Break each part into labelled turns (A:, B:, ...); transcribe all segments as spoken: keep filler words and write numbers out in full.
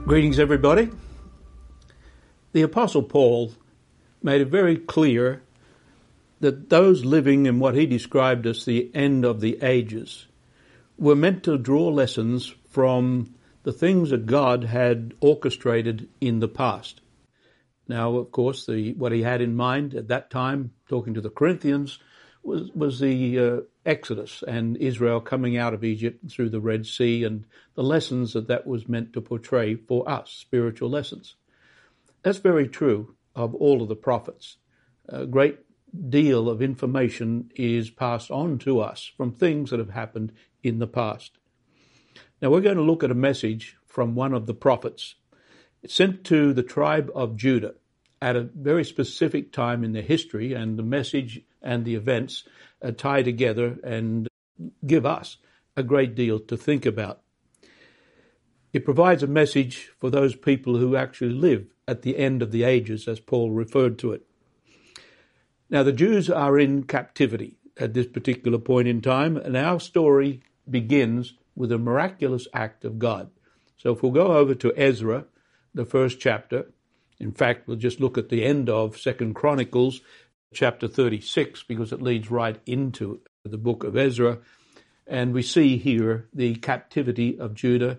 A: Greetings, everybody. The Apostle Paul made it very clear that those living in what he described as the end of the ages were meant to draw lessons from the things that God had orchestrated in the past. Now, of course, the what he had in mind at that time, talking to the Corinthians, was, was the uh, Exodus and Israel coming out of Egypt through the Red Sea and the lessons that that was meant to portray for us, spiritual lessons. That's very true of all of the prophets. A great deal of information is passed on to us from things that have happened in the past. Now we're going to look at a message from one of the prophets. It's sent to the tribe of Judah at a very specific time in their history, and the message and the events uh, tie together and give us a great deal to think about. It provides a message for those people who actually live at the end of the ages, as Paul referred to it. Now, the Jews are in captivity at this particular point in time, and our story begins with a miraculous act of God. So if we'll go over to Ezra, the first chapter, in fact, we'll just look at the end of Second Chronicles, chapter thirty-six, because it leads right into the book of Ezra. And we see here the captivity of Judah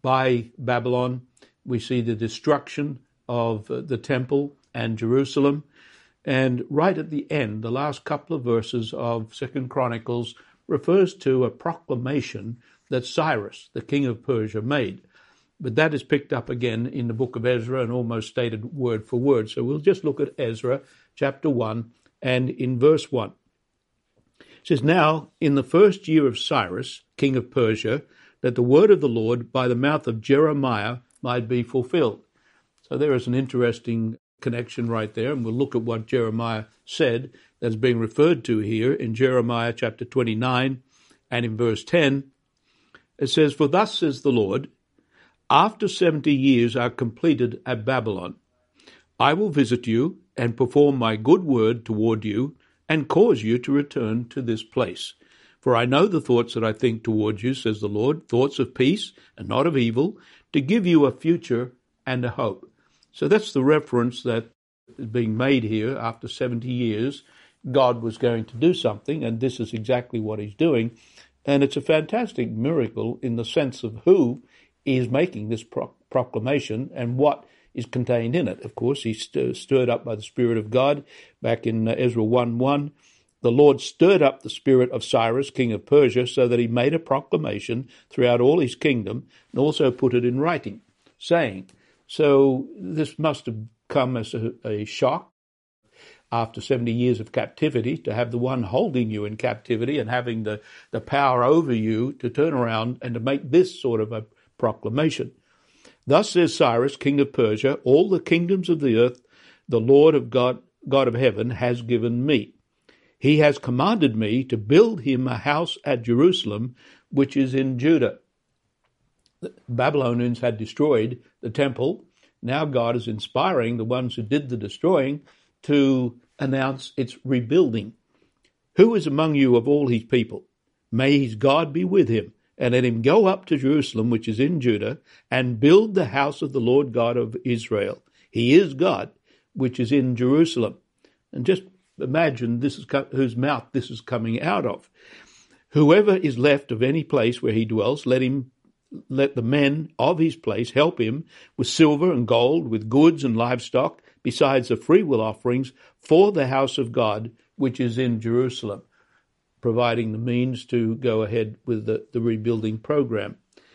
A: by Babylon. We see the destruction of the temple and Jerusalem. And right at the end, the last couple of verses of Second Chronicles refers to a proclamation that Cyrus, the king of Persia, made. But that is picked up again in the book of Ezra and almost stated word for word. So we'll just look at Ezra chapter one and in verse one. It says, "Now in the first year of Cyrus, king of Persia, that the word of the Lord by the mouth of Jeremiah might be fulfilled." So there is an interesting connection right there, and we'll look at what Jeremiah said that's being referred to here in Jeremiah chapter twenty-nine and in verse ten. It says, "For thus says the Lord, after seventy years are completed at Babylon, I will visit you and perform my good word toward you and cause you to return to this place. For I know the thoughts that I think toward you, says the Lord, thoughts of peace and not of evil, to give you a future and a hope." So that's the reference that is being made here. After seventy years, God was going to do something, and this is exactly what he's doing. And it's a fantastic miracle in the sense of who is making this pro- proclamation and what is contained in it. Of course, he's st- stirred up by the Spirit of God. Back in uh, Ezra one one, the Lord stirred up the spirit of Cyrus, king of Persia, so that he made a proclamation throughout all his kingdom and also put it in writing, saying, so this must have come as a, a shock after seventy years of captivity to have the one holding you in captivity and having the, the power over you to turn around and to make this sort of a proclamation. "Thus says Cyrus, king of Persia, all the kingdoms of the earth, the Lord of God, God of heaven, has given me. He has commanded me to build him a house at Jerusalem, which is in Judah." The Babylonians had destroyed the temple. Now God is inspiring the ones who did the destroying to announce its rebuilding. "Who is among you of all his people? May his God be with him, and let him go up to Jerusalem, which is in Judah, and build the house of the Lord God of Israel. He is God, which is in Jerusalem." And just imagine this is whose mouth this is coming out of. "Whoever is left of any place where he dwells, let him let the men of his place help him with silver and gold, with goods and livestock, besides the freewill offerings for the house of God, which is in Jerusalem," providing the means to go ahead with the, the rebuilding program.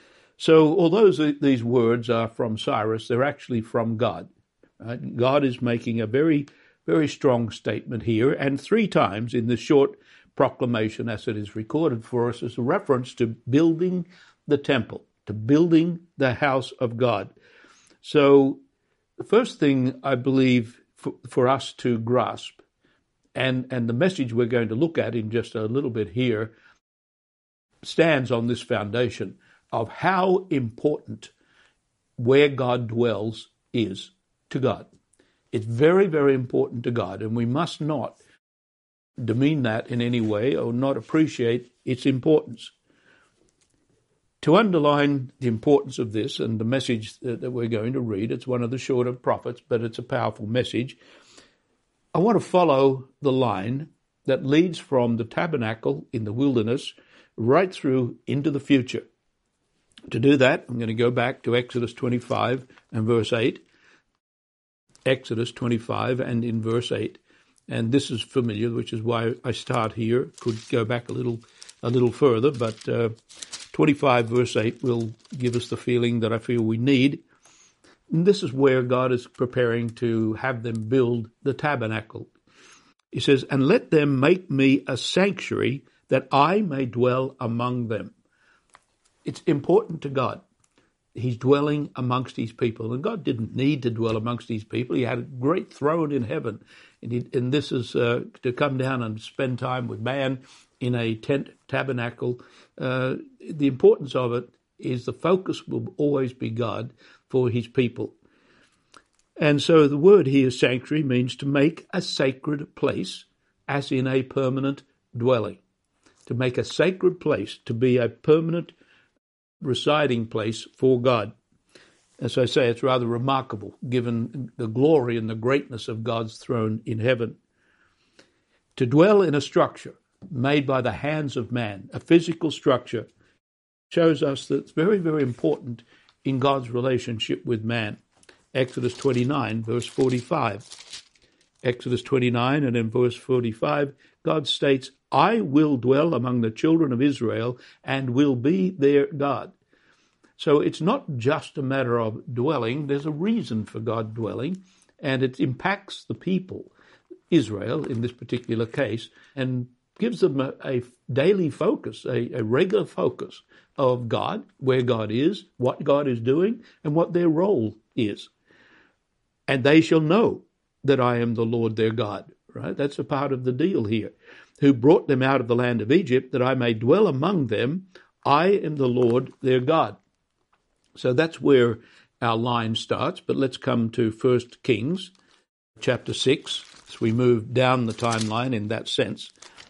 A: So although these words are from Cyrus, they're actually from God. Right? God is making a very, very strong statement here, and three times in this short proclamation, as it is recorded for us, is a reference to building the temple, to building the house of God. So the first thing I believe for, for us to grasp, and, and the message we're going to look at in just a little bit here, stands on this foundation of how important where God dwells is to God. It's very, very important to God, and we must not demean that in any way or not appreciate its importance. To underline the importance of this and the message that we're going to read, it's one of the shorter prophets, but it's a powerful message. I want to follow the line that leads from the tabernacle in the wilderness right through into the future. To do that, I'm going to go back to Exodus twenty-five and verse eight. Exodus twenty-five and in verse eight. And this is familiar, which is why I start here. Could go back a little a little further, but uh, twenty-five verse eight will give us the feeling that I feel we need. And this is where God is preparing to have them build the tabernacle. He says, and let them make me a sanctuary that I may dwell among them. It's important to God. He's dwelling amongst his people. And God didn't need to dwell amongst his people. He had a great throne in heaven. And, he, and this is uh, to come down and spend time with man in a tent tabernacle. Uh, the importance of it is the focus will always be God for his people. And so the word here, sanctuary, means to make a sacred place, as in a permanent dwelling. To make a sacred place, to be a permanent residing place for God. As I say, it's rather remarkable, given the glory and the greatness of God's throne in heaven. To dwell in a structure made by the hands of man, a physical structure, shows us that it's very, very important in God's relationship with man. Exodus twenty-nine, verse forty-five. Exodus twenty-nine and in verse forty-five, God states, I will dwell among the children of Israel and will be their God. So it's not just a matter of dwelling. There's a reason for God dwelling, and it impacts the people, Israel in this particular case, and gives them a, a daily focus, a, a regular focus of God, where God is, what God is doing, and what their role is. And they shall know that I am the Lord their God, right? That's a part of the deal here. Who brought them out of the land of Egypt, that I may dwell among them. I am the Lord their God. So that's where our line starts. But let's come to First Kings, chapter six, as we move down the timeline in that sense.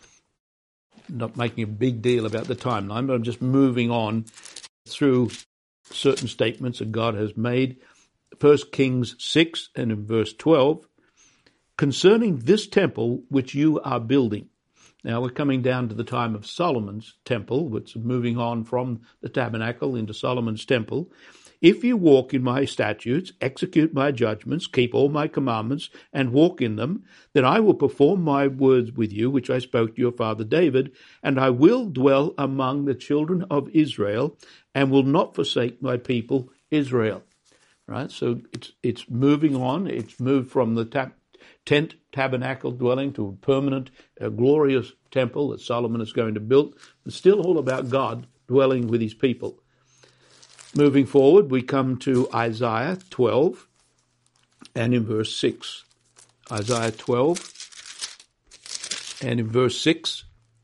A: Not making a big deal about the timeline, but I'm just moving on through certain statements that God has made. First Kings six and in verse twelve, concerning this temple which you are building. Now we're coming down to the time of Solomon's temple, which is moving on from the tabernacle into Solomon's temple. If you walk in my statutes, execute my judgments, keep all my commandments, and walk in them, then I will perform my words with you, which I spoke to your father David, and I will dwell among the children of Israel, and will not forsake my people Israel. Right? So it's it's moving on. It's moved from the ta- tent tabernacle dwelling to a permanent, uh, glorious temple that Solomon is going to build. It's still all about God dwelling with his people. Moving forward, we come to Isaiah twelve and in verse six. Isaiah twelve and in verse six.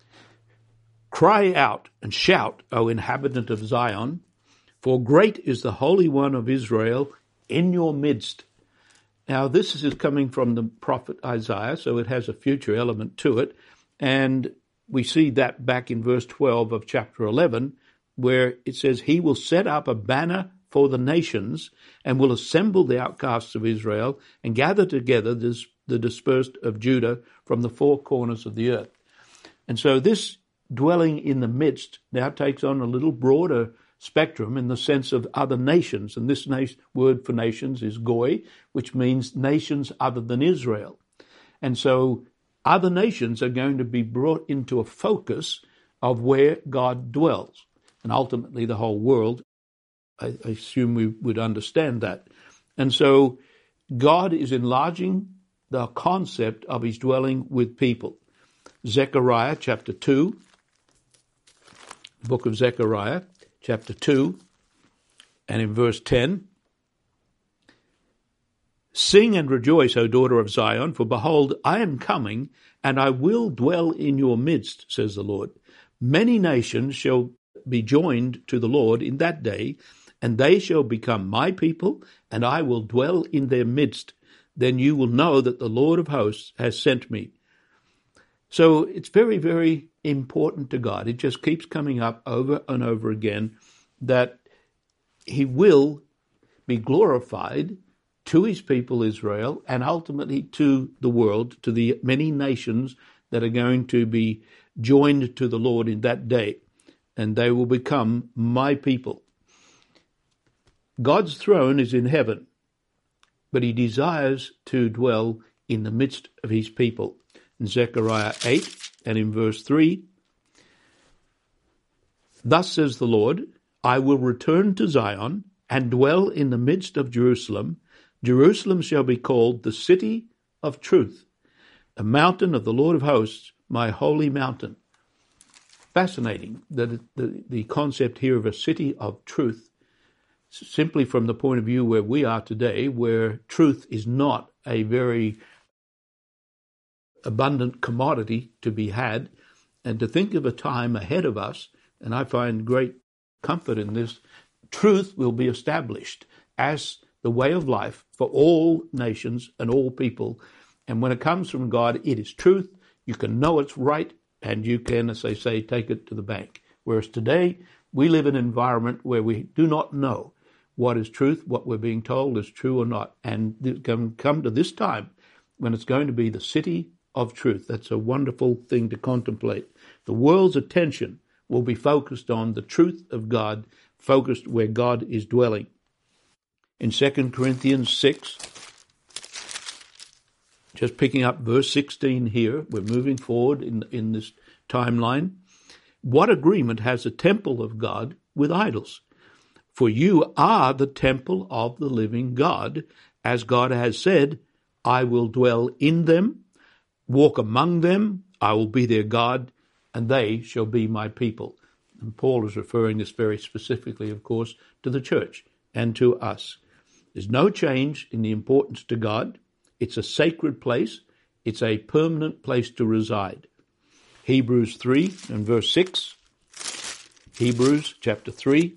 A: Cry out and shout, O inhabitant of Zion, for great is the Holy One of Israel in your midst. Now, this is coming from the prophet Isaiah, so it has a future element to it. And we see that back in verse twelve of chapter eleven, where it says, he will set up a banner for the nations and will assemble the outcasts of Israel and gather together this, the dispersed of Judah from the four corners of the earth. And so this dwelling in the midst now takes on a little broader spectrum in the sense of other nations. And this na- word for nations is goy, which means nations other than Israel. And so other nations are going to be brought into a focus of where God dwells. And ultimately the whole world, I, I assume we would understand that. And so God is enlarging the concept of his dwelling with people. Zechariah chapter two, book of Zechariah, chapter two, and in verse ten, sing and rejoice, O daughter of Zion, for behold, I am coming, and I will dwell in your midst, says the Lord. Many nations shall be joined to the Lord in that day, and they shall become my people, and I will dwell in their midst. Then you will know that the Lord of hosts has sent me. So it's very, very important to God. It just keeps coming up over and over again, that he will be glorified to his people Israel and ultimately to the world, to the many nations that are going to be joined to the Lord in that day, and they will become my people. God's throne is in heaven, but he desires to dwell in the midst of his people. In Zechariah eight and in verse three, thus says the Lord, I will return to Zion and dwell in the midst of Jerusalem. Jerusalem shall be called the city of truth, the mountain of the Lord of hosts, my holy mountain. Fascinating that the, the concept here of a city of truth, simply from the point of view where we are today, where truth is not a very abundant commodity to be had, and to think of a time ahead of us, and I find great comfort in this, truth will be established as the way of life for all nations and all people. And when it comes from God, it is truth. You can know it's right, and you can, as they say, take it to the bank. Whereas today, we live in an environment where we do not know what is truth, what we're being told is true or not. And it can come to this time when it's going to be the city of truth. That's a wonderful thing to contemplate. The world's attention will be focused on the truth of God, focused where God is dwelling. In Second Corinthians six, just picking up verse sixteen here, we're moving forward in, in this timeline. What agreement has the temple of God with idols? For you are the temple of the living God, as God has said, I will dwell in them, walk among them, I will be their God, and they shall be my people. And Paul is referring this very specifically, of course, to the church and to us. There's no change in the importance to God. It's a sacred place. It's a permanent place to reside. Hebrews three and verse six. Hebrews chapter three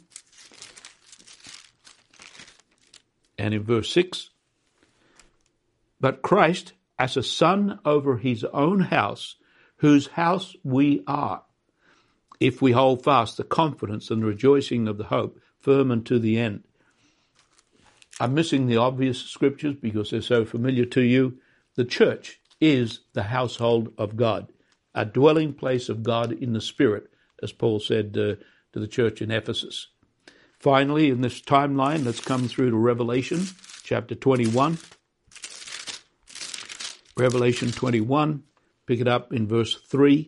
A: and in verse six. But Christ as a son over his own house, whose house we are, if we hold fast the confidence and rejoicing of the hope firm unto the end. I'm missing the obvious scriptures because they're so familiar to you. The church is the household of God, a dwelling place of God in the Spirit, as Paul said uh, to the church in Ephesus. Finally, in this timeline, let's come through to Revelation chapter twenty-one. Revelation twenty-one, pick it up in verse three.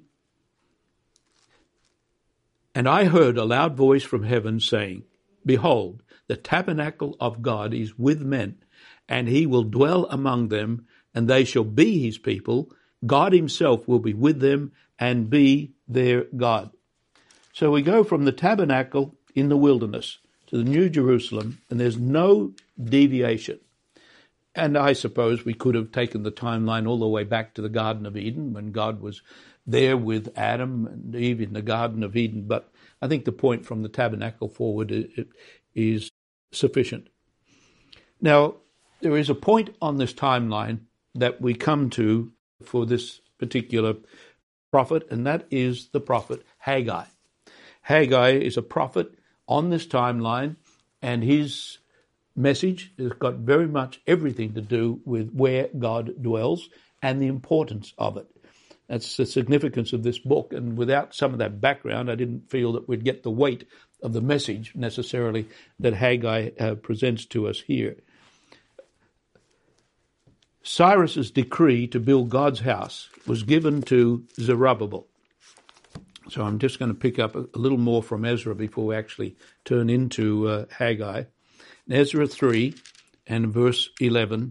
A: And I heard a loud voice from heaven saying, Behold, the tabernacle of God is with men, and he will dwell among them, and they shall be his people. God himself will be with them and be their God. So we go from the tabernacle in the wilderness to the New Jerusalem, and there's no deviation. And I suppose we could have taken the timeline all the way back to the Garden of Eden when God was there with Adam and Eve in the Garden of Eden. But I think the point from the tabernacle forward is sufficient. Now, there is a point on this timeline that we come to for this particular prophet, and that is the prophet Haggai. Haggai is a prophet on this timeline, and his message has got very much everything to do with where God dwells and the importance of it. That's the significance of this book, and without some of that background, I didn't feel that we'd get the weight of the message necessarily that Haggai uh, presents to us here. Cyrus's decree to build God's house was given to Zerubbabel. So I'm just going to pick up a, a little more from Ezra before we actually turn into uh, Haggai. In Ezra three and verse eleven,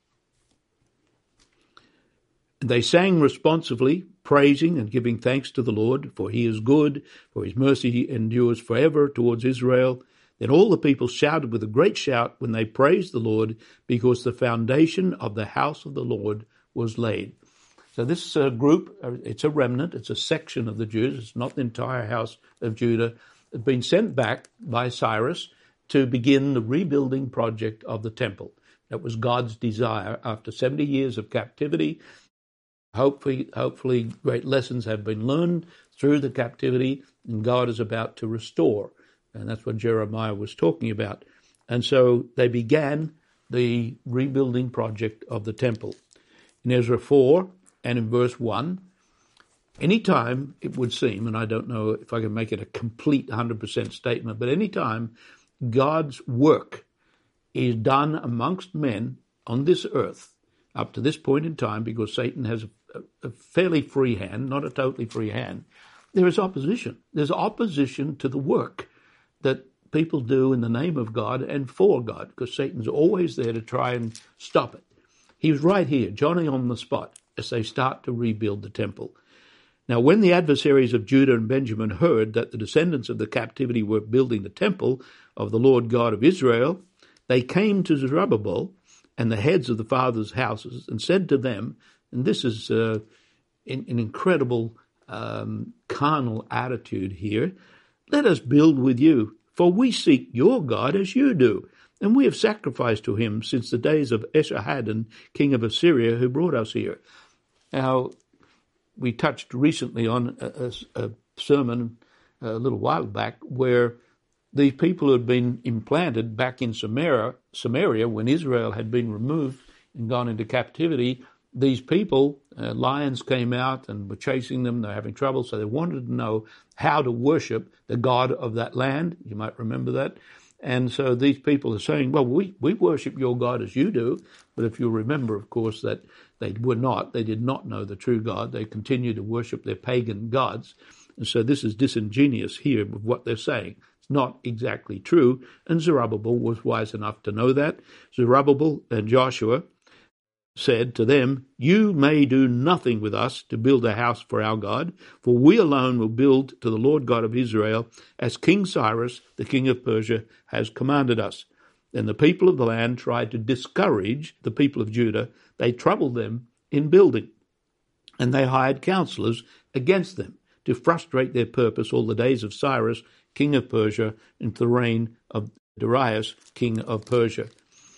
A: they sang responsively, praising and giving thanks to the Lord, for he is good, for his mercy endures forever towards Israel. Then all the people shouted with a great shout when they praised the Lord, because the foundation of the house of the Lord was laid. So this uh, group, it's a remnant, it's a section of the Jews, it's not the entire house of Judah, has been sent back by Cyrus to begin the rebuilding project of the temple. That was God's desire after seventy years of captivity. Hopefully, hopefully great lessons have been learned through the captivity, and God is about to restore And that's what Jeremiah was talking about. And so they began the rebuilding project of the temple. In Ezra four and in verse one, any time it would seem, and I don't know if I can make it a complete one hundred percent statement, but any time God's work is done amongst men on this earth, up to this point in time, because Satan has a, a fairly free hand, not a totally free hand, there is opposition. There's opposition to the work that people do in the name of God and for God, because Satan's always there to try and stop it. He was right here, Johnny on the spot, as they start to rebuild the temple. Now, when the adversaries of Judah and Benjamin heard that the descendants of the captivity were building the temple of the Lord God of Israel, they came to Zerubbabel and the heads of the fathers' houses and said to them, and this is uh, an, an incredible um, carnal attitude here, let us build with you, for we seek your God as you do, and we have sacrificed to him since the days of Esarhaddon, king of Assyria, who brought us here. Now, we touched recently on a, a, a sermon a little while back where these people had been implanted back in Samaria, Samaria when Israel had been removed and gone into captivity. These people, uh, lions came out and were chasing them. They were having trouble, so they wanted to know how to worship the God of that land. You might remember that. And so these people are saying, well, we, we worship your God as you do. But if you remember, of course, that they were not. They did not know the true God. They continued to worship their pagan gods. And so this is disingenuous here with what they're saying. It's not exactly true. And Zerubbabel was wise enough to know that. Zerubbabel and Joshua said to them, you may do nothing with us to build a house for our God, for we alone will build to the Lord God of Israel, as King Cyrus, the king of Persia, has commanded us. Then the people of the land tried to discourage the people of Judah. They troubled them in building, and they hired counselors against them to frustrate their purpose all the days of Cyrus, king of Persia, into the reign of Darius, king of Persia.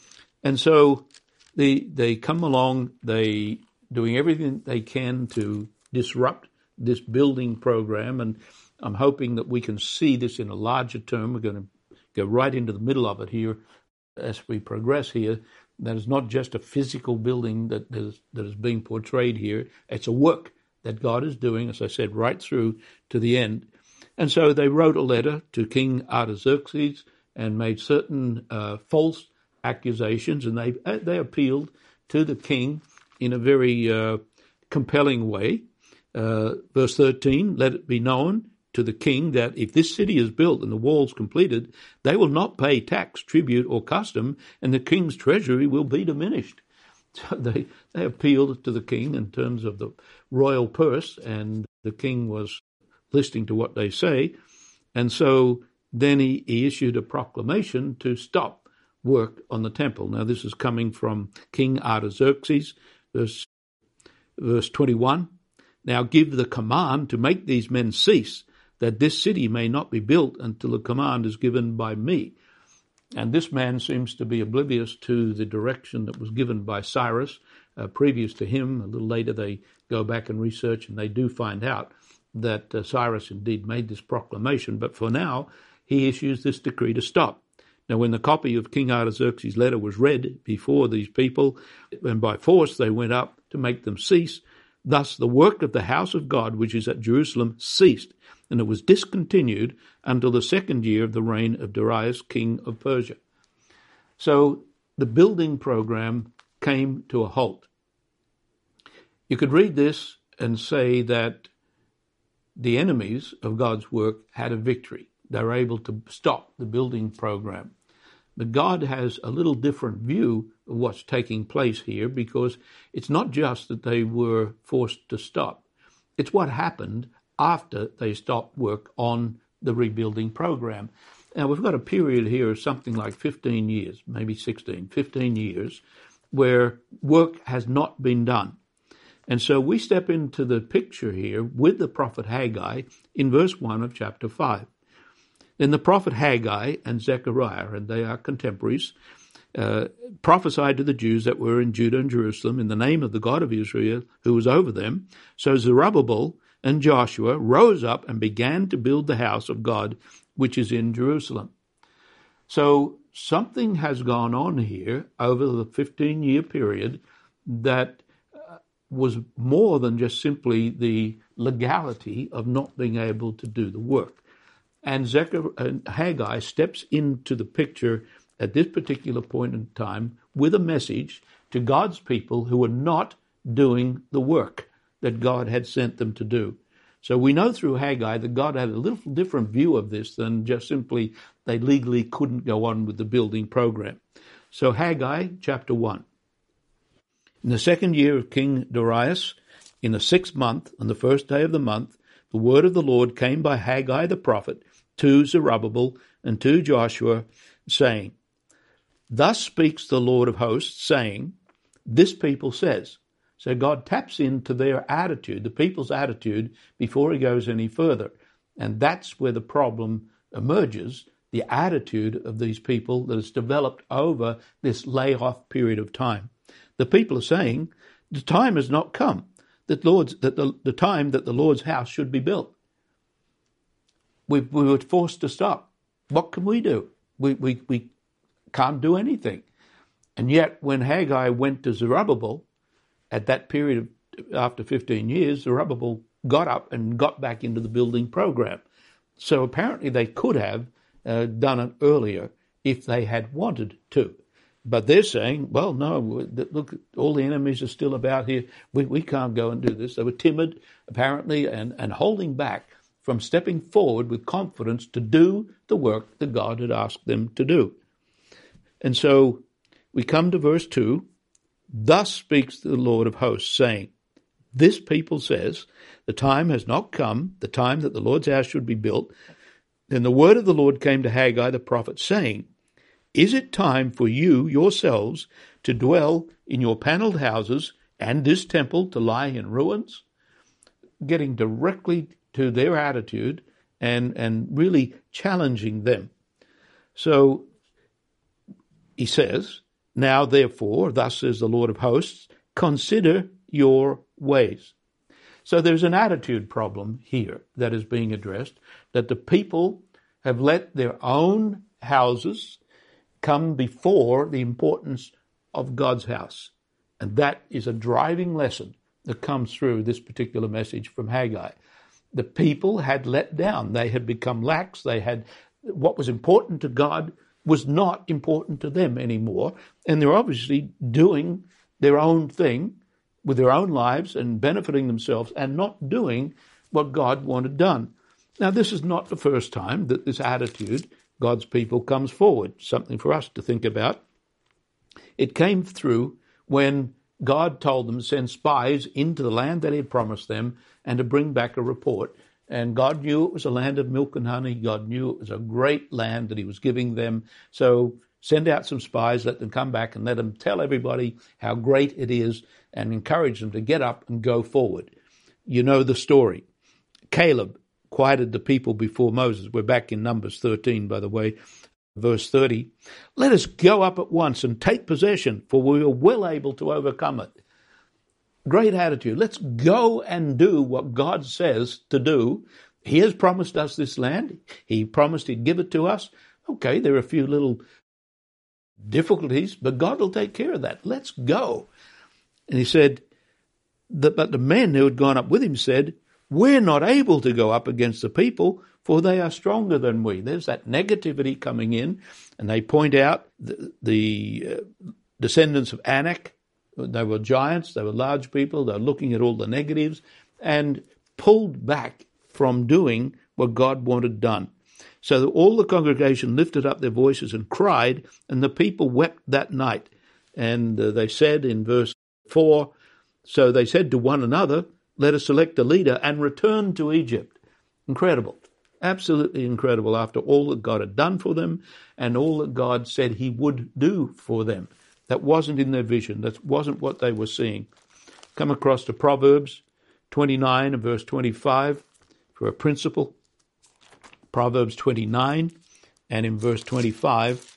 A: And so They they come along, they doing everything they can to disrupt this building program, and I'm hoping that we can see this in a larger term. We're going to go right into the middle of it here as we progress here. That is not just a physical building that is, that is being portrayed here. It's a work that God is doing, as I said, right through to the end. And so they wrote a letter to King Artaxerxes and made certain uh, false accusations, and they they appealed to the king in a very uh, compelling way. Uh, verse thirteen, let it be known to the king that if this city is built and the walls completed, they will not pay tax, tribute, or custom, and the king's treasury will be diminished. So they, they appealed to the king in terms of the royal purse, and the king was listening to what they say. And so then he, he issued a proclamation to stop work on the temple. Now, this is coming from King Artaxerxes, verse, verse twenty-one. Now give the command to make these men cease, that this city may not be built until the command is given by me. And this man seems to be oblivious to the direction that was given by Cyrus uh, previous to him. A little later they go back and research, and they do find out that uh, Cyrus indeed made this proclamation. But for now, he issues this decree to stop. Now, when the copy of King Artaxerxes' letter was read before these people, and by force they went up to make them cease, thus the work of the house of God, which is at Jerusalem, ceased, and it was discontinued until the second year of the reign of Darius, king of Persia. So the building program came to a halt. You could read this and say that the enemies of God's work had a victory. They were able to stop the building program. But God has a little different view of what's taking place here, because it's not just that they were forced to stop. It's what happened after they stopped work on the rebuilding program. Now, we've got a period here of something like fifteen years, maybe sixteen, fifteen years, where work has not been done. And so we step into the picture here with the prophet Haggai in verse one of chapter five. Then the prophet Haggai and Zechariah, and they are contemporaries, uh, prophesied to the Jews that were in Judah and Jerusalem in the name of the God of Israel, who was over them. So Zerubbabel and Joshua rose up and began to build the house of God, which is in Jerusalem. So something has gone on here over the fifteen-year period that uh, was more than just simply the legality of not being able to do the work. And Zechariah, uh, Haggai steps into the picture at this particular point in time with a message to God's people who were not doing the work that God had sent them to do. So we know through Haggai that God had a little different view of this than just simply they legally couldn't go on with the building program. So Haggai chapter one. In the second year of King Darius, in the sixth month, on the first day of the month, the word of the Lord came by Haggai the prophet to Zerubbabel and to Joshua, saying, Thus speaks the Lord of hosts, saying, This people says. So God taps into their attitude, the people's attitude, before he goes any further. And that's where the problem emerges, the attitude of these people that has developed over this layoff period of time. The people are saying, the time has not come, that Lord's, that the, the time that the Lord's house should be built. We, we were forced to stop. What can we do? We, we, we can't do anything. And yet when Haggai went to Zerubbabel, at that period of, after fifteen years, Zerubbabel got up and got back into the building program. So apparently they could have uh, done it earlier if they had wanted to. But they're saying, well, no, look, all the enemies are still about here. We, we can't go and do this. They were timid, apparently, and, and holding back from stepping forward with confidence to do the work that God had asked them to do. And so we come to verse two. Thus speaks the Lord of hosts, saying, This people says, the time has not come, the time that the Lord's house should be built. Then the word of the Lord came to Haggai the prophet, saying, Is it time for you yourselves to dwell in your panelled houses and this temple to lie in ruins? Getting directly to their attitude and, and really challenging them. So he says, Now therefore, thus says the Lord of hosts, consider your ways. So there's an attitude problem here that is being addressed, that the people have let their own houses come before the importance of God's house. And that is a driving lesson that comes through this particular message from Haggai. The people had let down. They had become lax. They had, what was important to God was not important to them anymore. And they're obviously doing their own thing with their own lives and benefiting themselves and not doing what God wanted done. Now, this is not the first time that this attitude, God's people, comes forward. Something for us to think about. It came through when God told them to send spies into the land that he had promised them and to bring back a report. And God knew it was a land of milk and honey. God knew it was a great land that he was giving them. So send out some spies, let them come back and let them tell everybody how great it is and encourage them to get up and go forward. You know the story. Caleb quieted the people before Moses. We're back in Numbers thirteen, by the way, verse thirty. Let us go up at once and take possession, for we are well able to overcome it. Great attitude. Let's go and do what God says to do. He has promised us this land. He promised he'd give it to us. Okay, there are a few little difficulties, but God will take care of that. Let's go. And he said, that, but the men who had gone up with him said, we're not able to go up against the people, for they are stronger than we. There's that negativity coming in, and they point out the, the uh, descendants of Anak. They were giants, they were large people, they were looking at all the negatives and pulled back from doing what God wanted done. So all the congregation lifted up their voices and cried, and the people wept that night. And uh, they said in verse four, so they said to one another, let us select a leader and return to Egypt. Incredible. Absolutely incredible after all that God had done for them and all that God said he would do for them. That wasn't in their vision. That wasn't what they were seeing. Come across to Proverbs twenty-nine and verse twenty-five for a principle. Proverbs twenty-nine and in verse twenty-five.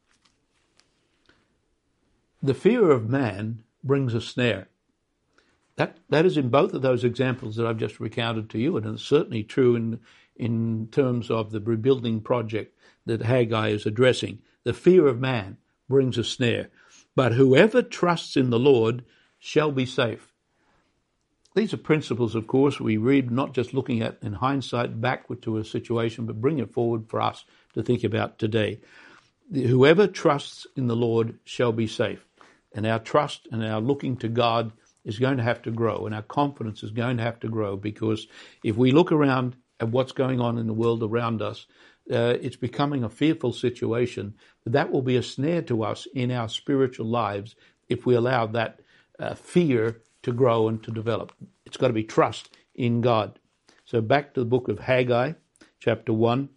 A: The fear of man brings a snare. That that is in both of those examples that I've just recounted to you, and it's certainly true in in terms of the rebuilding project that Haggai is addressing. The fear of man brings a snare, but whoever trusts in the Lord shall be safe. These are principles, of course, we read not just looking at in hindsight backward to a situation, but bring it forward for us to think about today. Whoever trusts in the Lord shall be safe. And our trust and our looking to God is going to have to grow, and our confidence is going to have to grow, because if we look around at what's going on in the world around us, uh, it's becoming a fearful situation. That will be a snare to us in our spiritual lives if we allow that uh, fear to grow and to develop. It's got to be trust in God. So back to the book of Haggai, chapter one.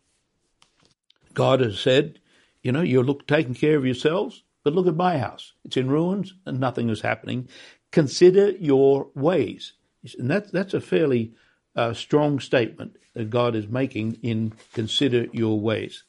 A: God has said, you know, you're look, taking care of yourselves, but look at my house. It's in ruins and nothing is happening. Consider your ways. And that, that's a fairly uh, strong statement that God is making in consider your ways.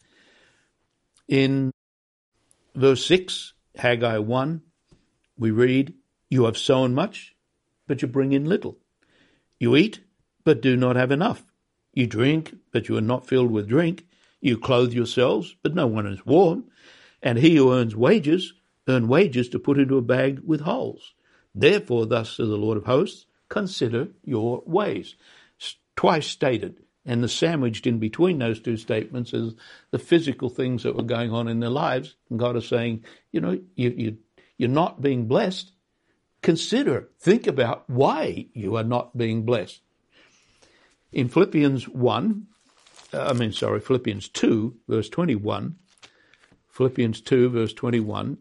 A: In verse six, Haggai one, we read, you have sown much, but you bring in little. You eat, but do not have enough. You drink, but you are not filled with drink. You clothe yourselves, but no one is warm. And he who earns wages, earn wages to put into a bag with holes. Therefore, thus says the Lord of hosts, consider your ways. Twice stated, and the sandwiched in between those two statements is the physical things that were going on in their lives. And God is saying, you know, you, you, you're not being blessed. Consider, think about why you are not being blessed. In Philippians one, uh, I mean, sorry, Philippians two, verse twenty-one, Philippians two, verse twenty-one,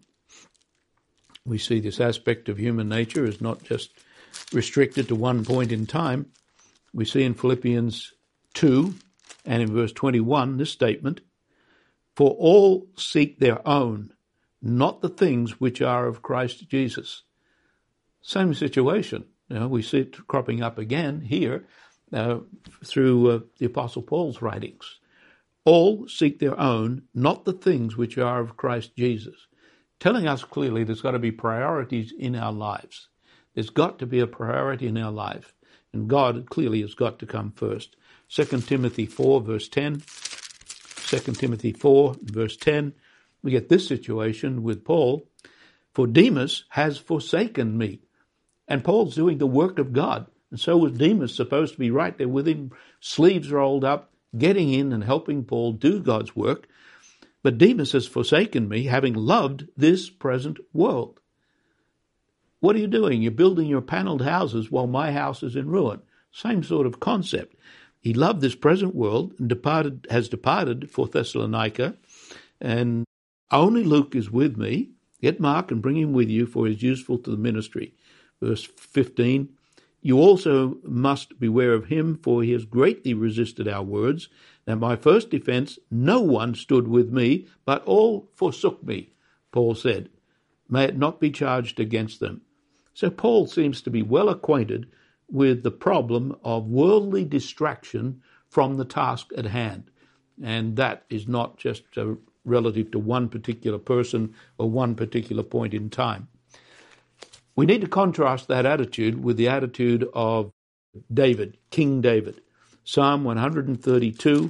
A: we see this aspect of human nature is not just restricted to one point in time. We see in Philippians two and in verse twenty-one this statement, for all seek their own, not the things which are of Christ Jesus. Same situation. You know, we see it cropping up again here uh, through uh, the Apostle Paul's writings. All seek their own, not the things which are of Christ Jesus. Telling us clearly there's got to be priorities in our lives. There's got to be a priority in our life. And God clearly has got to come first. Second Timothy four, verse ten. Second Timothy four, verse ten. We get this situation with Paul. For Demas has forsaken me. And Paul's doing the work of God. And so was Demas supposed to be right there with him, sleeves rolled up, getting in and helping Paul do God's work. But Demas has forsaken me, having loved this present world. What are you doing? You're building your paneled houses while my house is in ruin. Same sort of concept. He loved this present world and departed, has departed for Thessalonica. And only Luke is with me. Get Mark and bring him with you, for he is useful to the ministry. Verse fifteen, you also must beware of him, for he has greatly resisted our words. At my first defense, no one stood with me, but all forsook me, Paul said. May it not be charged against them. So Paul seems to be well acquainted with the problem of worldly distraction from the task at hand. And that is not just uh, relative to one particular person or one particular point in time. We need to contrast that attitude with the attitude of David, King David. Psalm one thirty-two,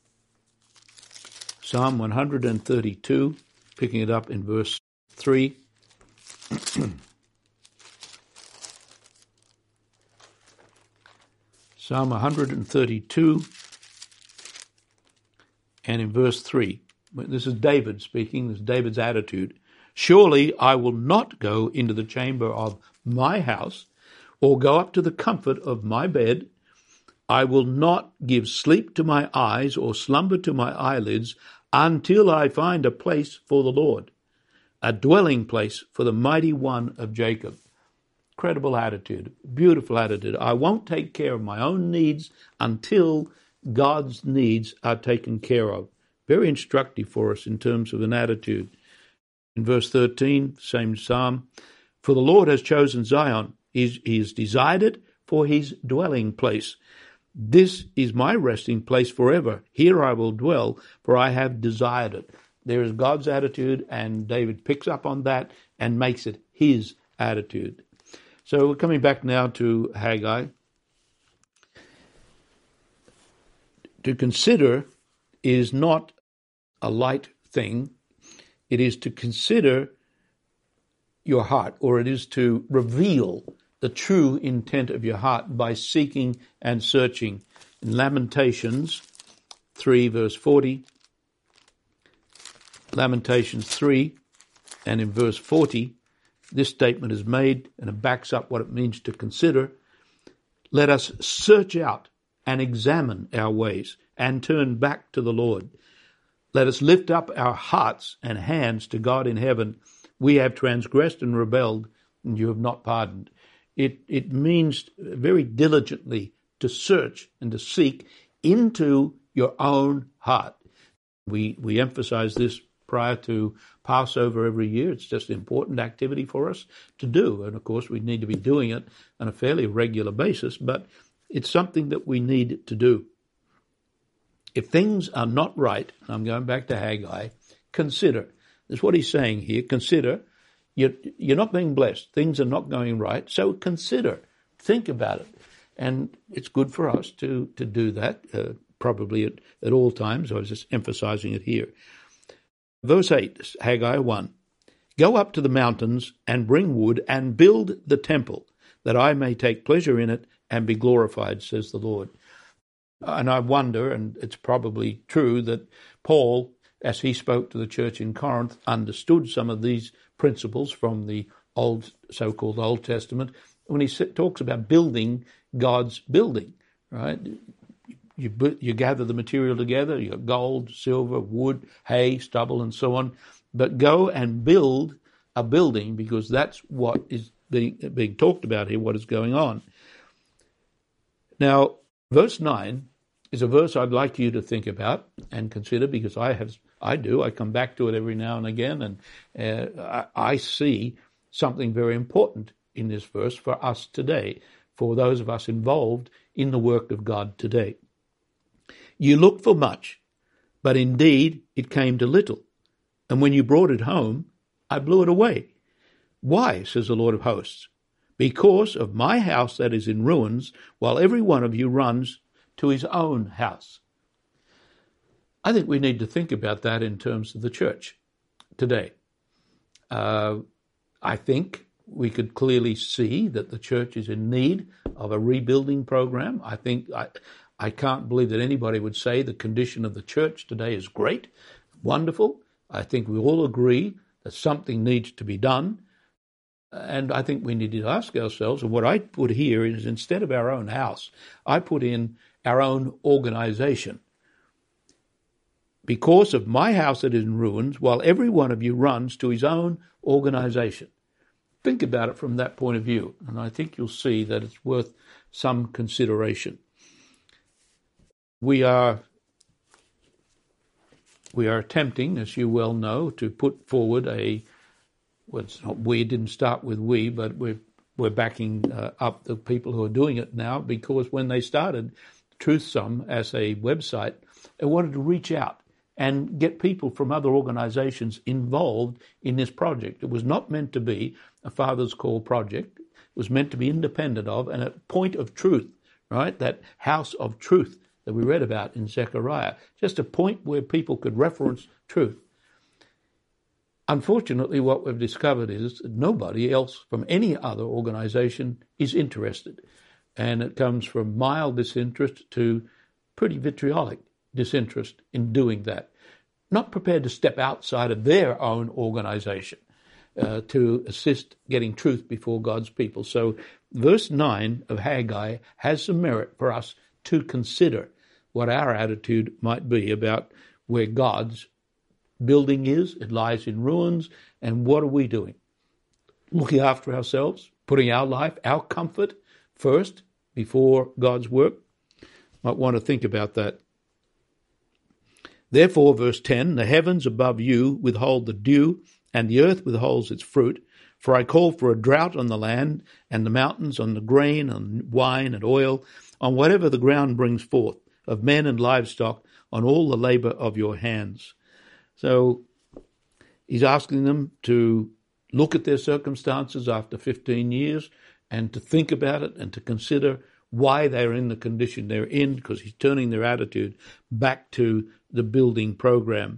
A: Psalm one thirty-two, picking it up in verse three. Psalm one thirty-two and in verse three. This is David speaking, this is David's attitude. Surely I will not go into the chamber of my house or go up to the comfort of my bed. I will not give sleep to my eyes or slumber to my eyelids until I find a place for the Lord, a dwelling place for the mighty one of Jacob. Incredible attitude, beautiful attitude. I won't take care of my own needs until God's needs are taken care of. Very instructive for us in terms of an attitude. In verse thirteen, same psalm, for the Lord has chosen Zion. He has desired it for his dwelling place. This is my resting place forever. Here I will dwell, for I have desired it. There is God's attitude, and David picks up on that and makes it his attitude. So we're coming back now to Haggai. To consider is not a light thing. It is to consider your heart, or it is to reveal the true intent of your heart by seeking and searching. In Lamentations three, verse forty, Lamentations three, and in verse forty, this statement is made, and it backs up what it means to consider. Let us search out and examine our ways and turn back to the Lord. Let us lift up our hearts and hands to God in heaven. We have transgressed and rebelled, and you have not pardoned. It, it means very diligently to search and to seek into your own heart. We, we emphasize this prior to Passover every year. It's just an important activity for us to do. And, of course, we need to be doing it on a fairly regular basis, but it's something that we need to do. If things are not right, and I'm going back to Haggai, consider. That's what he's saying here. Consider. You're, you're not being blessed. Things are not going right. So consider. Think about it. And it's good for us to, to do that, uh, probably at, at all times. I was just emphasizing it here. Verse eight, Haggai one. Go up to the mountains and bring wood and build the temple, that I may take pleasure in it and be glorified, says the Lord. And I wonder, and it's probably true, that Paul, as he spoke to the church in Corinth, understood some of these principles from the old, so-called Old Testament, when he talks about building God's building, right? You, you gather the material together, you got gold, silver, wood, hay, stubble, and so on, but go and build a building, because that's what is being, being talked about here, what is going on. Now, verse nine is a verse I'd like you to think about and consider, because I have, I do. I come back to it every now and again, and uh, I, I see something very important in this verse for us today, for those of us involved in the work of God today. You looked for much, but indeed it came to little. And when you brought it home, I blew it away. Why, says the Lord of hosts? Because of my house that is in ruins, while every one of you runs to his own house. I think we need to think about that in terms of the church today. Uh, I think we could clearly see that the church is in need of a rebuilding program. I think I, I can't believe that anybody would say the condition of the church today is great, wonderful. I think we all agree that something needs to be done. And I think we need to ask ourselves, and what I put here is, instead of our own house, I put in our own organization. Because of my house that is in ruins, while every one of you runs to his own organization. Think about it from that point of view, and I think you'll see that it's worth some consideration. We are, we are attempting, as you well know, to put forward a, well, it's not we, it didn't start with we, but we're, we're backing uh, up the people who are doing it now, because when they started Truthsome as a website, they wanted to reach out and get people from other organizations involved in this project. It was not meant to be a Father's Call project. It was meant to be independent of and a point of truth, right? That house of truth that we read about in Zechariah. Just a point where people could reference truth. Unfortunately, what we've discovered is that nobody else from any other organization is interested. And it comes from mild disinterest to pretty vitriolic disinterest in doing that. Not prepared to step outside of their own organization uh, to assist getting truth before God's people. So verse nine of Haggai has some merit for us to consider what our attitude might be about where God's building is. It lies in ruins, and what are we doing? Looking after ourselves, putting our life, our comfort first before God's work? Might want to think about that. Therefore, verse ten, the heavens above you withhold the dew, and the earth withholds its fruit. For I call for a drought on the land, and the mountains on the grain, on wine and oil, on whatever the ground brings forth, of men and livestock, on all the labor of your hands. So he's asking them to look at their circumstances after fifteen years and to think about it and to consider why they're in the condition they're in, because he's turning their attitude back to the building program.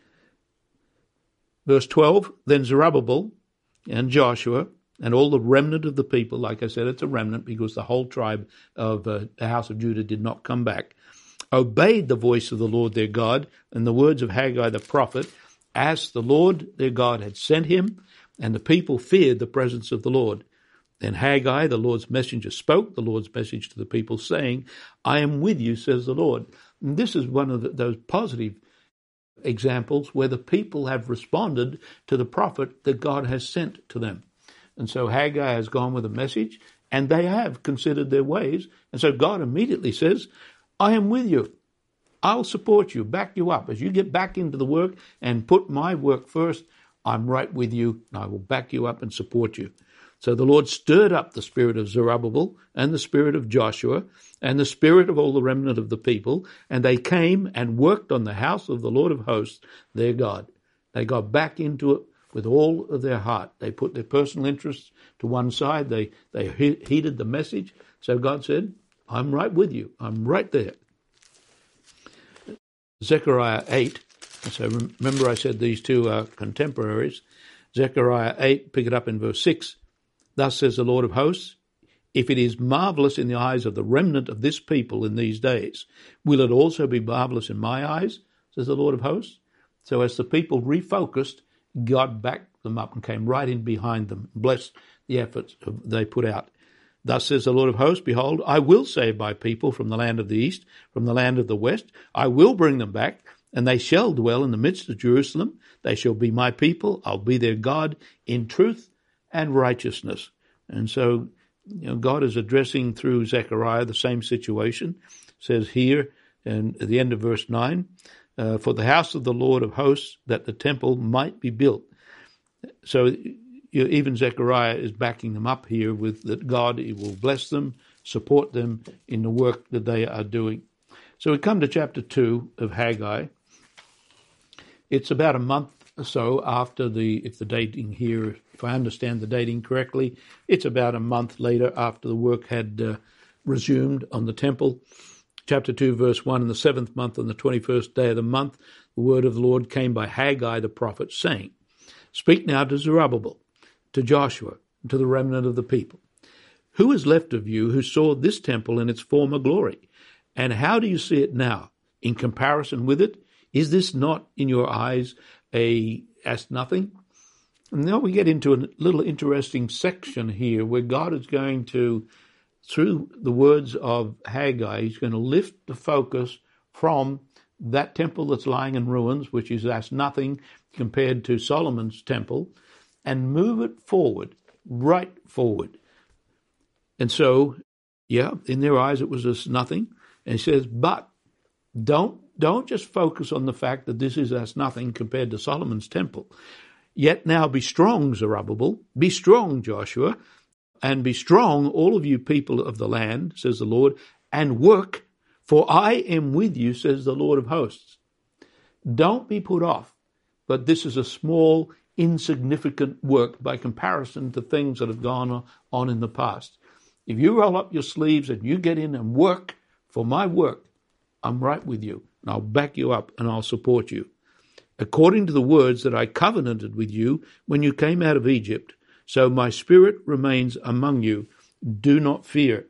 A: Verse twelve, then Zerubbabel and Joshua and all the remnant of the people, like I said, it's a remnant because the whole tribe of uh, the house of Judah did not come back, obeyed the voice of the Lord their God and the words of Haggai the prophet, as the Lord their God had sent him, and the people feared the presence of the Lord. Then Haggai, the Lord's messenger, spoke the Lord's message to the people, saying, I am with you, says the Lord. And this is one of the, those positive examples where the people have responded to the prophet that God has sent to them. And so Haggai has gone with a message, and they have considered their ways. And so God immediately says, I am with you. I'll support you, back you up. As you get back into the work and put my work first, I'm right with you, and I will back you up and support you. So the Lord stirred up the spirit of Zerubbabel and the spirit of Joshua and the spirit of all the remnant of the people, and they came and worked on the house of the Lord of hosts, their God. They got back into it with all of their heart. They put their personal interests to one side. They, they heeded the message. So God said, I'm right with you. I'm right there. Zechariah eight. So remember I said these two are contemporaries. Zechariah eight, pick it up in verse six. Thus says the Lord of hosts, if it is marvelous in the eyes of the remnant of this people in these days, will it also be marvelous in my eyes, says the Lord of hosts? So as the people refocused, God backed them up and came right in behind them, blessed the efforts they put out. Thus says the Lord of hosts, behold, I will save my people from the land of the east, from the land of the west. I will bring them back, and they shall dwell in the midst of Jerusalem. They shall be my people. I'll be their God in truth and righteousness. And so, you know, God is addressing through Zechariah the same situation. It says here, and at the end of verse nine, uh, for the house of the Lord of hosts, that the temple might be built. So you know, even Zechariah is backing them up here with that God will bless them, support them in the work that they are doing. So we come to chapter two of Haggai. It's about a month or so after the, if the dating here, if I understand the dating correctly, it's about a month later after the work had uh, resumed on the temple. Chapter two, verse one, in the seventh month, on the twenty-first day of the month, the word of the Lord came by Haggai the prophet, saying, Speak now to Zerubbabel, to Joshua, and to the remnant of the people. Who is left of you who saw this temple in its former glory? And how do you see it now in comparison with it? Is this not in your eyes a as nothing? And now we get into a little interesting section here where God is going to, through the words of Haggai, he's going to lift the focus from that temple that's lying in ruins, which is as nothing compared to Solomon's temple, and move it forward, right forward. And so, yeah, in their eyes it was as nothing. And he says, but don't don't just focus on the fact that this is as nothing compared to Solomon's temple. Yet now be strong, Zerubbabel, be strong, Joshua, and be strong, all of you people of the land, says the Lord, and work, for I am with you, says the Lord of hosts. Don't be put off, but this is a small, insignificant work by comparison to things that have gone on in the past. If you roll up your sleeves and you get in and work for my work, I'm right with you, and I'll back you up and I'll support you. According to the words that I covenanted with you when you came out of Egypt, so my spirit remains among you. Do not fear.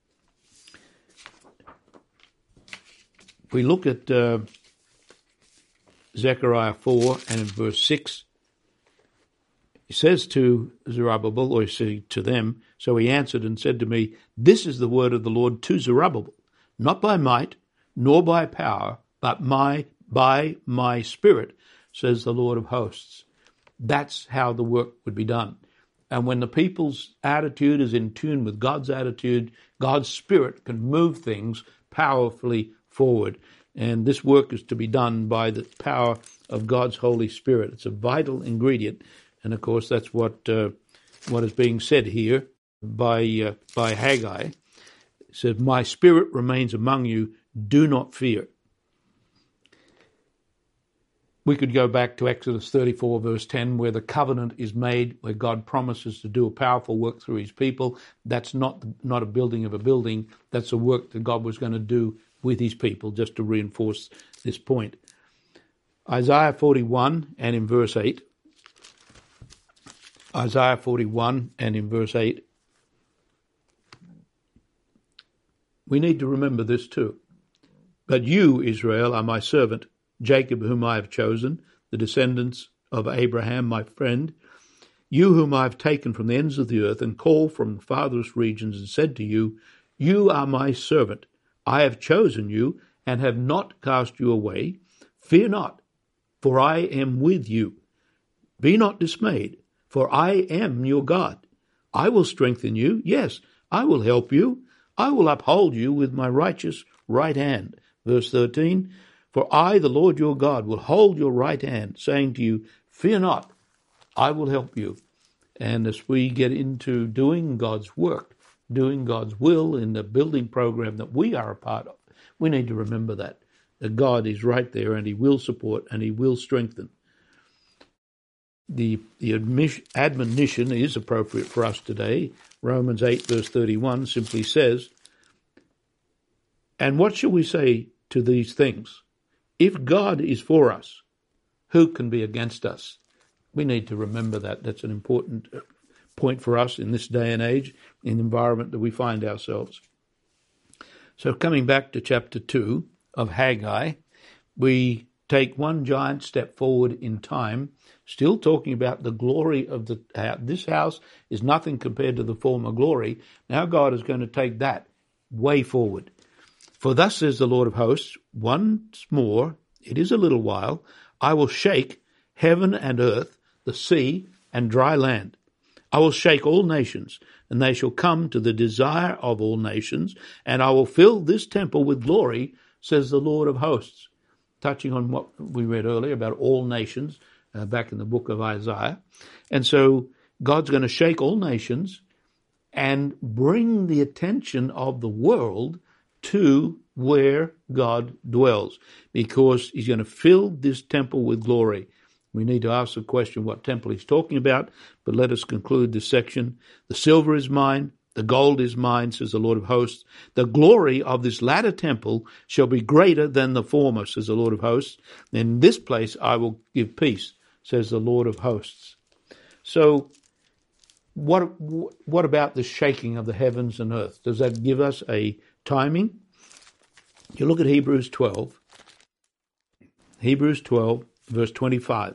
A: If we look at uh, Zechariah four and in verse six, he says to Zerubbabel, or say to them, so he answered and said to me, this is the word of the Lord to Zerubbabel, not by might, nor by power, but my by my spirit, says the Lord of hosts. That's how the work would be done. And when the people's attitude is in tune with God's attitude, God's spirit can move things powerfully forward. And this work is to be done by the power of God's Holy Spirit. It's a vital ingredient. And of course, that's what uh, what is being said here by uh, by Haggai. It says, my spirit remains among you, do not fear. We could go back to Exodus thirty-four, verse ten, where the covenant is made, where God promises to do a powerful work through his people. That's not, not a building of a building. That's a work that God was going to do with his people, just to reinforce this point. Isaiah forty-one and in verse eight. Isaiah forty-one and in verse eight. We need to remember this too. But you, Israel, are my servant, Jacob, whom I have chosen, the descendants of Abraham, my friend, you whom I have taken from the ends of the earth and called from farthest regions and said to you, you are my servant. I have chosen you and have not cast you away. Fear not, for I am with you. Be not dismayed, for I am your God. I will strengthen you. Yes, I will help you. I will uphold you with my righteous right hand. Verse thirteen, for I, the Lord your God, will hold your right hand, saying to you, fear not, I will help you. And as we get into doing God's work, doing God's will in the building program that we are a part of, we need to remember that, that God is right there and he will support and he will strengthen. The, the admonition is appropriate for us today. Romans eight verse thirty-one simply says, and what shall we say to these things? If God is for us, who can be against us? We need to remember that. That's an important point for us in this day and age, in the environment that we find ourselves. So coming back to chapter two of Haggai, we take one giant step forward in time, still talking about the glory of the house. This house is nothing compared to the former glory. Now God is going to take that way forward. For thus says the Lord of hosts, once more, it is a little while, I will shake heaven and earth, the sea and dry land. I will shake all nations, and they shall come to the desire of all nations, and I will fill this temple with glory, says the Lord of hosts. Touching on what we read earlier about all nations, uh, back in the book of Isaiah. And so God's going to shake all nations and bring the attention of the world to where God dwells, because he's going to fill this temple with glory. We need to ask the question what temple he's talking about, but let us conclude this section. The silver is mine, the gold is mine, says the Lord of hosts. The glory of this latter temple shall be greater than the former, says the Lord of hosts. In this place I will give peace, says the Lord of hosts. So what, what about the shaking of the heavens and earth? Does that give us a timing? You look at Hebrews twelve. Hebrews twelve, verse twenty-five.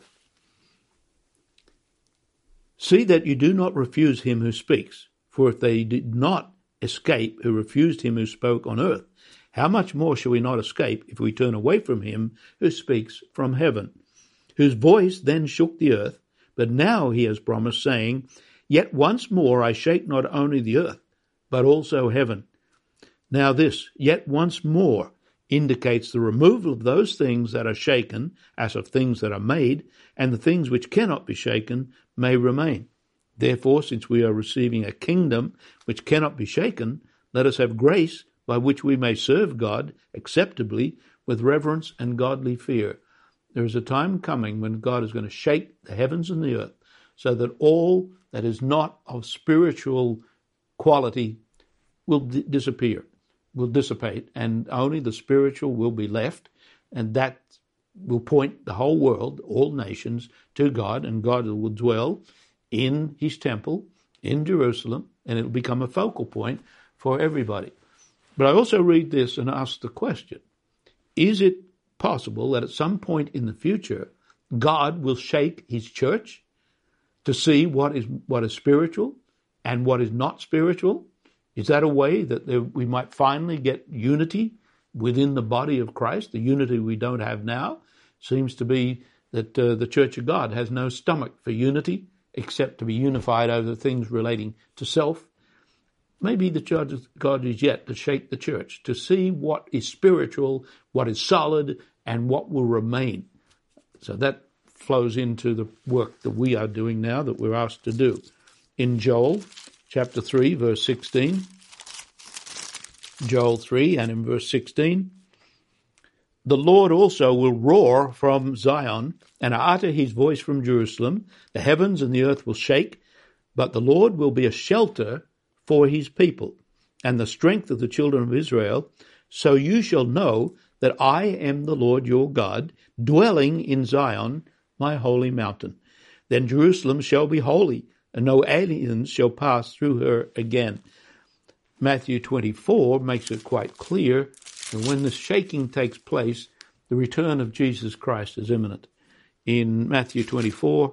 A: See that you do not refuse him who speaks, for if they did not escape who refused him who spoke on earth, how much more shall we not escape if we turn away from him who speaks from heaven, whose voice then shook the earth, but now he has promised, saying, yet once more I shake not only the earth, but also heaven. Now this, yet once more, indicates the removal of those things that are shaken, as of things that are made, and the things which cannot be shaken may remain. Therefore, since we are receiving a kingdom which cannot be shaken, let us have grace by which we may serve God acceptably with reverence and godly fear. There is a time coming when God is going to shake the heavens and the earth so that all that is not of spiritual quality will d- disappear, will dissipate, and only the spiritual will be left, and that will point the whole world, all nations, to God, and God will dwell in his temple in Jerusalem, and it will become a focal point for everybody. But I also read this and ask the question, is it possible that at some point in the future God will shake his church to see what is what is spiritual and what is not spiritual? Is that a way that there, we might finally get unity within the body of Christ, the unity we don't have now? Seems to be that uh, the Church of God has no stomach for unity except to be unified over things relating to self. Maybe the Church of God is yet to shake the church, to see what is spiritual, what is solid, and what will remain. So that flows into the work that we are doing now, that we're asked to do. In Joel chapter three, verse sixteen, Joel three and in verse sixteen, The Lord also will roar from Zion and utter his voice from Jerusalem. The heavens and the earth will shake, but the Lord will be a shelter for his people and the strength of the children of Israel. So you shall know that I am the Lord your God, dwelling in Zion, my holy mountain. Then Jerusalem shall be holy, and no aliens shall pass through her again. Matthew twenty-four makes it quite clear that when the shaking takes place, the return of Jesus Christ is imminent. In Matthew twenty-four,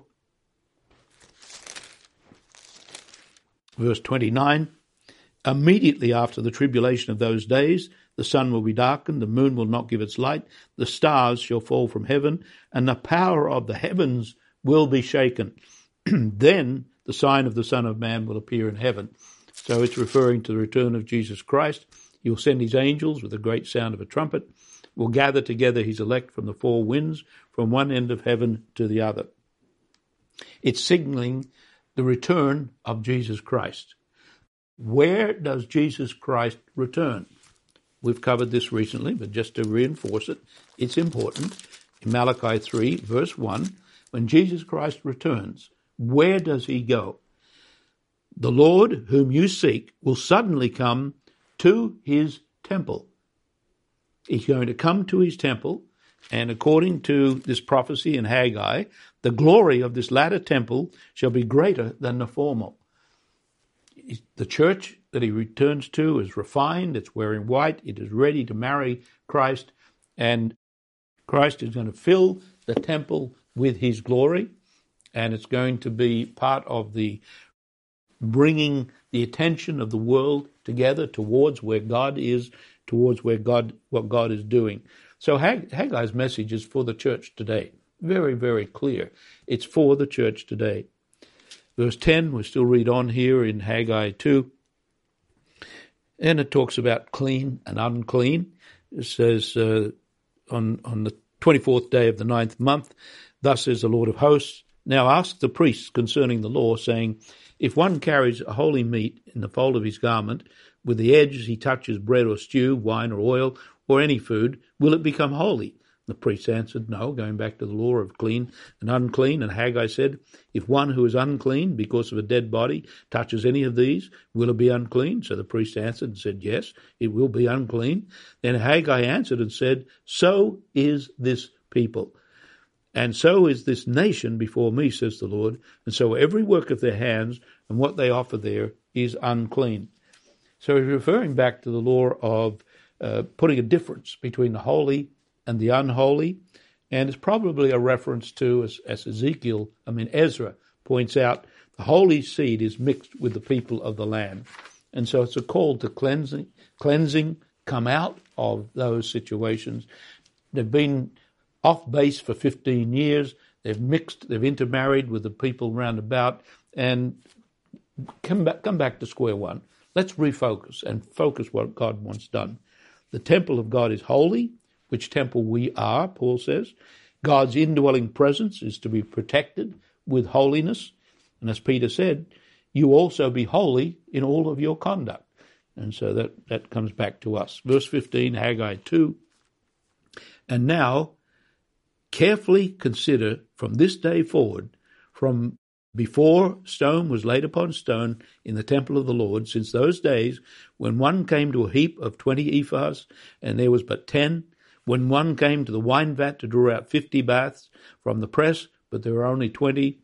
A: verse twenty-nine, immediately after the tribulation of those days, the sun will be darkened, the moon will not give its light, the stars shall fall from heaven, and the power of the heavens will be shaken. Then the sign of the Son of Man will appear in heaven. So it's referring to the return of Jesus Christ. He will send his angels with a great sound of a trumpet, will gather together his elect from the four winds, from one end of heaven to the other. It's signaling the return of Jesus Christ. Where does Jesus Christ return? We've covered this recently, but just to reinforce it, it's important. In Malachi three, verse one, when Jesus Christ returns, where does he go? The Lord whom you seek will suddenly come to his temple. He's going to come to his temple, and according to this prophecy in Haggai, the glory of this latter temple shall be greater than the former. The church that he returns to is refined, it's wearing white, it is ready to marry Christ, and Christ is going to fill the temple with his glory, and it's going to be part of the bringing the attention of the world together towards where God is, towards where God, what God is doing. So Haggai's message is for the church today. Very, very clear. It's for the church today. Verse ten, we still read on here in Haggai two, and it talks about clean and unclean. It says, uh, on, on the twenty-fourth day of the ninth month, thus says the Lord of hosts, now ask the priests concerning the law, saying, if one carries a holy meat in the fold of his garment, with the edge he touches bread or stew, wine or oil, or any food, will it become holy? The priest answered, no, going back to the law of clean and unclean. And Haggai said, if one who is unclean because of a dead body touches any of these, will it be unclean? So the priest answered and said, yes, it will be unclean. Then Haggai answered and said, so is this people. And so is this nation before me, says the Lord. And so every work of their hands and what they offer there is unclean. So he's referring back to the law of uh, putting a difference between the holy and the unholy. And it's probably a reference to, as, as Ezekiel, I mean Ezra, points out, the holy seed is mixed with the people of the land. And so it's a call to cleansing, cleansing, come out of those situations. They've been off base for fifteen years. They've mixed, they've intermarried with the people round about, and come back, come back to square one. Let's refocus and focus what God wants done. The temple of God is holy, which temple we are, Paul says. God's indwelling presence is to be protected with holiness. And as Peter said, you also be holy in all of your conduct. And so that, that comes back to us. Verse fifteen, Haggai two. And now, carefully consider from this day forward, from before stone was laid upon stone in the temple of the Lord, since those days when one came to a heap of twenty ephahs, and there was but ten, when one came to the wine vat to draw out fifty baths from the press, but there were only twenty,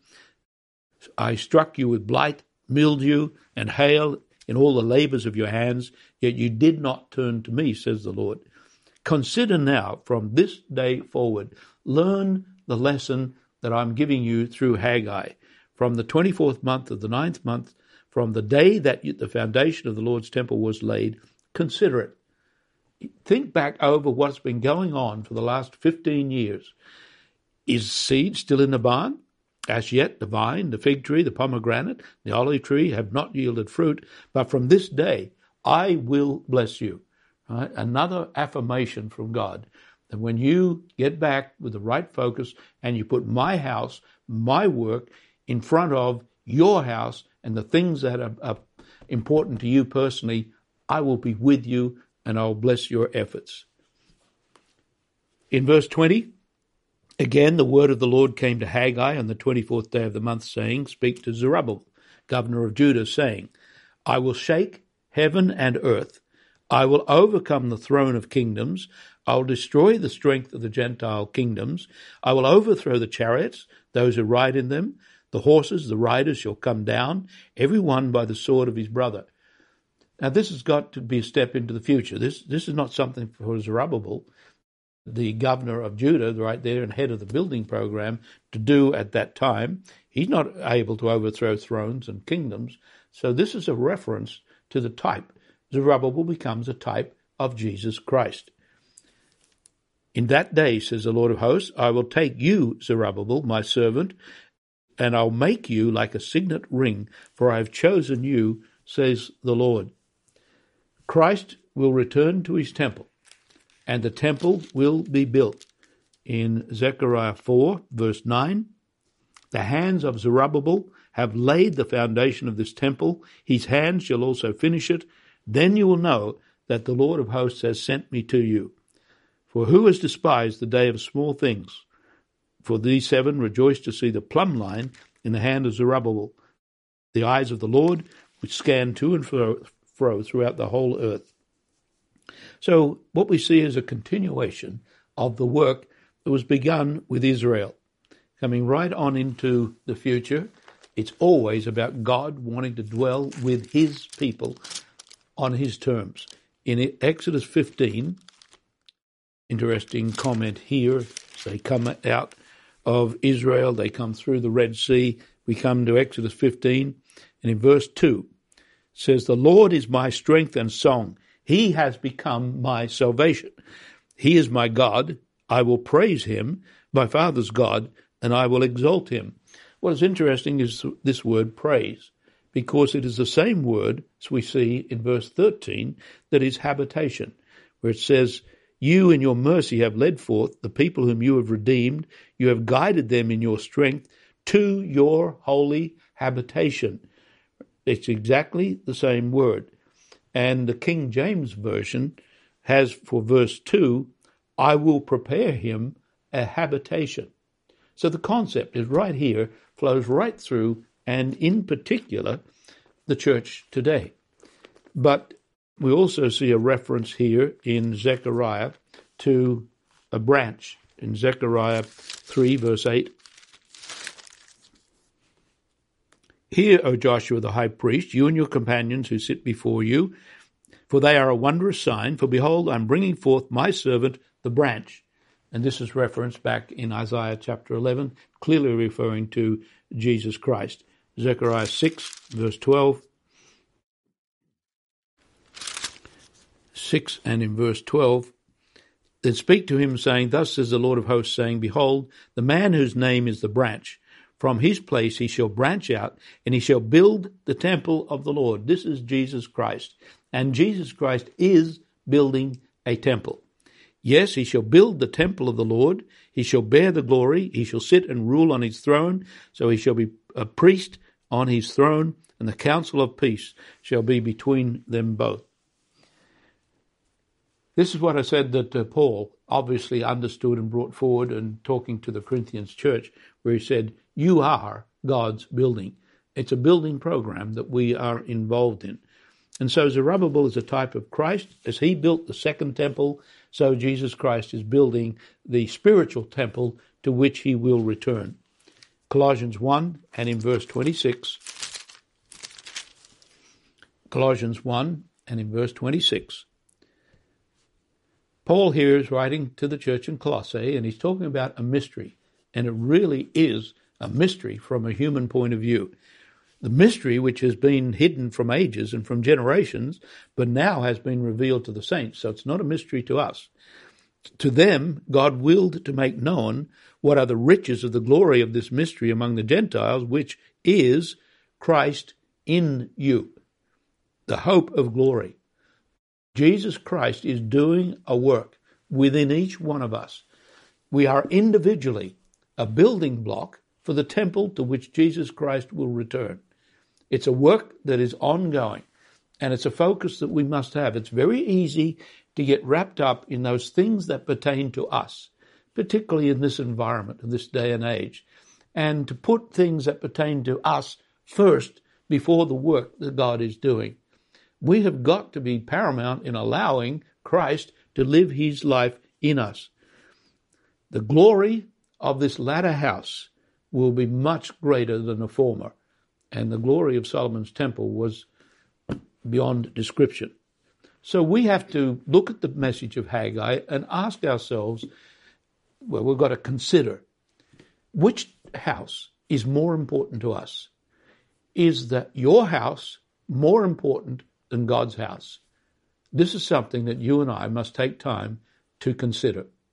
A: I struck you with blight, mildew, and hail in all the labors of your hands, yet you did not turn to me, says the Lord. Consider now, from this day forward, learn the lesson that I'm giving you through Haggai. From the twenty-fourth month of the ninth month, from the day that the foundation of the Lord's temple was laid, consider it. Think back over what's been going on for the last fifteen years. Is seed still in the barn? As yet, the vine, the fig tree, the pomegranate, the olive tree have not yielded fruit, but from this day I will bless you. Right? Another affirmation from God that when you get back with the right focus and you put my house, my work in front of your house and the things that are, are important to you personally, I will be with you and I'll bless your efforts. In verse twenty, again the word of the Lord came to Haggai on the twenty-fourth day of the month, saying, Speak to Zerubbabel, governor of Judah, saying, I will shake heaven and earth. I will overcome the throne of kingdoms. I will destroy the strength of the Gentile kingdoms. I will overthrow the chariots, those who ride in them. The horses, the riders shall come down, every one by the sword of his brother. Now this has got to be a step into the future. This, this is not something for Zerubbabel, the governor of Judah, right there and head of the building program, to do at that time. He's not able to overthrow thrones and kingdoms. So this is a reference to the type. Zerubbabel becomes a type of Jesus Christ. In that day, says the Lord of hosts, I will take you, Zerubbabel, my servant, and I'll make you like a signet ring, for I have chosen you, says the Lord. Christ will return to his temple, and the temple will be built. In Zechariah four, verse nine, the hands of Zerubbabel have laid the foundation of this temple. His hands shall also finish it. Then you will know that the Lord of hosts has sent me to you. For who has despised the day of small things? For these seven rejoice to see the plumb line in the hand of Zerubbabel, the eyes of the Lord, which scan to and fro, fro throughout the whole earth. So what we see is a continuation of the work that was begun with Israel. Coming right on into the future, it's always about God wanting to dwell with his people on his terms. In Exodus fifteen, interesting comment here, they come out of Israel, they come through the Red Sea, we come to Exodus fifteen, and in verse two, it says, The Lord is my strength and song. He has become my salvation. He is my God. I will praise him, my father's God, and I will exalt him. What is interesting is this word praise, because it is the same word as we see in verse thirteen that is habitation, where it says, You in your mercy have led forth the people whom you have redeemed. You have guided them in your strength to your holy habitation. It's exactly the same word. And the King James Version has for verse two, I will prepare him a habitation. So the concept is right here, flows right through, and in particular, the church today. But we also see a reference here in Zechariah to a branch. In Zechariah three, verse eight, Hear, O Joshua the high priest, you and your companions who sit before you, for they are a wondrous sign. For behold, I am bringing forth my servant, the branch. And this is referenced back in Isaiah chapter eleven, clearly referring to Jesus Christ. Zechariah six, verse twelve. six and in verse twelve. Then speak to him, saying, Thus says the Lord of hosts, saying, Behold, the man whose name is the branch, from his place he shall branch out, and he shall build the temple of the Lord. This is Jesus Christ. And Jesus Christ is building a temple. Yes, he shall build the temple of the Lord. He shall bear the glory. He shall sit and rule on his throne. So he shall be a priest on his throne, and the council of peace shall be between them both. This is what I said that uh, Paul obviously understood and brought forward in talking to the Corinthians church, where he said, you are God's building. It's a building program that we are involved in. And so Zerubbabel is a type of Christ. As he built the second temple, so Jesus Christ is building the spiritual temple to which he will return. Colossians one and in verse twenty-six. Colossians one and in verse twenty-six. Paul here is writing to the church in Colossae, and he's talking about a mystery. And it really is a mystery from a human point of view. The mystery which has been hidden from ages and from generations, but now has been revealed to the saints. So it's not a mystery to us. To them, God willed to make known what are the riches of the glory of this mystery among the Gentiles, which is Christ in you, the hope of glory. Jesus Christ is doing a work within each one of us. We are individually a building block for the temple to which Jesus Christ will return. It's a work that is ongoing, and it's a focus that we must have. It's very easy to get wrapped up in those things that pertain to us. particularly in this environment, in this day and age, and to put things that pertain to us first before the work that God is doing. We have got to be paramount in allowing Christ to live his life in us. The glory of this latter house will be much greater than the former, and the glory of Solomon's temple was beyond description. So we have to look at the message of Haggai and ask ourselves, well, we've got to consider, which house is more important to us? Is that your house more important than God's house? This is something that you and I must take time to consider.